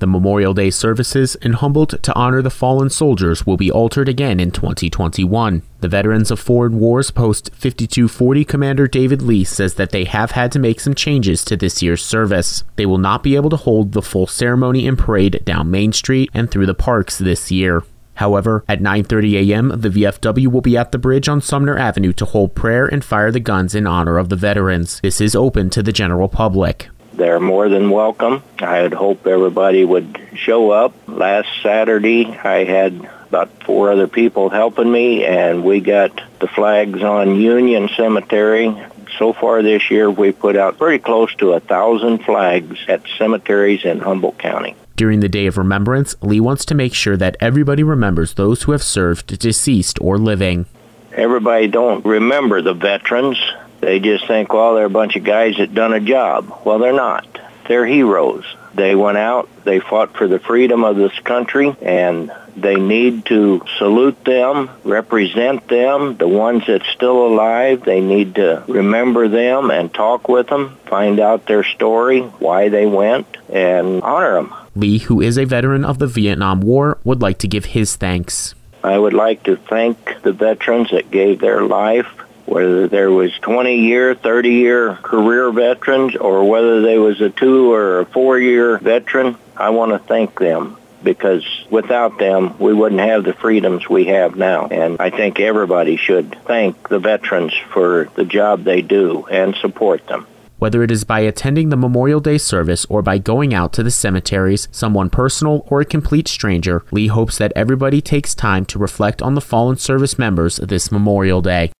The Memorial Day services in Humboldt to honor the fallen soldiers will be altered again in 2021. The Veterans of Foreign Wars Post 5240 Commander David Lee says that they have had to make some changes to this year's service. They will not be able to hold the full ceremony and parade down Main Street and through the parks this year. However, at 9:30 a.m., the VFW will be at the bridge on Sumner Avenue to hold prayer and fire the guns in honor of the veterans. This is open to the general public. They're more than welcome. I'd hope everybody would show up. Last Saturday, I had about 4 other people helping me, and we got the flags on Union Cemetery. So far this year, we put out pretty close to 1,000 flags at cemeteries in Humboldt County. During the Day of Remembrance, Lee wants to make sure that everybody remembers those who have served, deceased or living. Everybody don't remember the veterans. They just think, well, they're a bunch of guys that done a job. Well, they're not. They're heroes. They went out, they fought for the freedom of this country, and they need to salute them, represent them. The ones that's still alive, they need to remember them and talk with them, find out their story, why they went, and honor them. Lee, who is a veteran of the Vietnam War, would like to give his thanks. I would like to thank the veterans that gave their life, whether there was 20-year, 30-year career veterans, or whether they was a 2 or a 4-year veteran. I want to thank them, because without them, we wouldn't have the freedoms we have now. And I think everybody should thank the veterans for the job they do and support them. Whether it is by attending the Memorial Day service or by going out to the cemeteries, someone personal or a complete stranger, Lee hopes that everybody takes time to reflect on the fallen service members this Memorial Day.